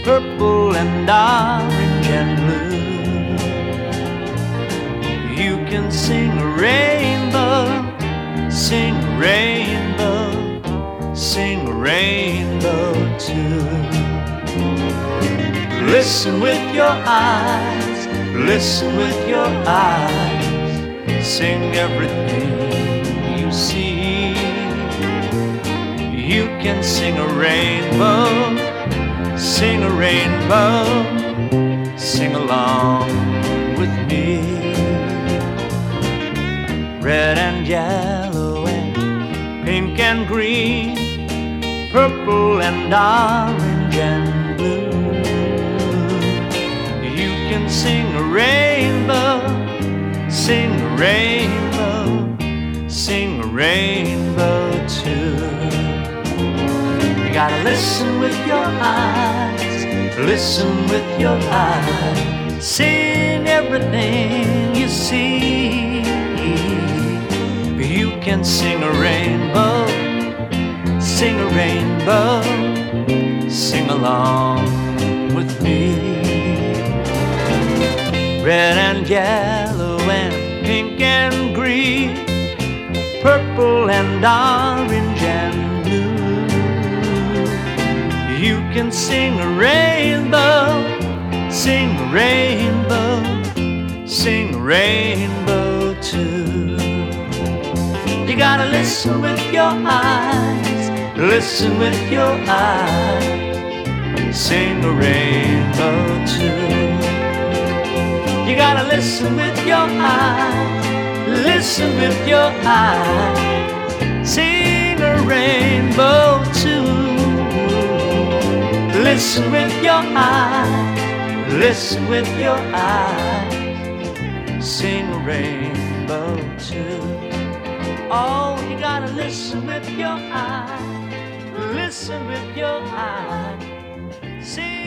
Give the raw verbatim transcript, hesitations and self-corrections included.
purple and orange and blue. You can sing a rainbow, sing a rainbow, sing a rainbow too. Listen with your eyes, listen with your eyes, sing everything you see. You can sing a rainbow, sing a rainbow, sing along with me. Red and yellow and pink and green, purple and orange and blue. You can sing a rainbow, sing a rainbow, sing a rainbow too. You gotta listen with your eyes, listen with your eyes, sing everything you see. You can sing a rainbow, sing a rainbow, sing along with me. Red and yellow and pink and green, purple and orange and blue. You can sing a rainbow, sing a rainbow, sing a rainbow too. You gotta listen with your eyes, listen with your eyes, sing a rainbow too. You gotta listen with your eyes, listen with your eyes, sing a rainbow too. Listen with your eyes, listen with your eyes, sing a rainbow too. Oh, you gotta listen with your eyes, listen with your eyes, sing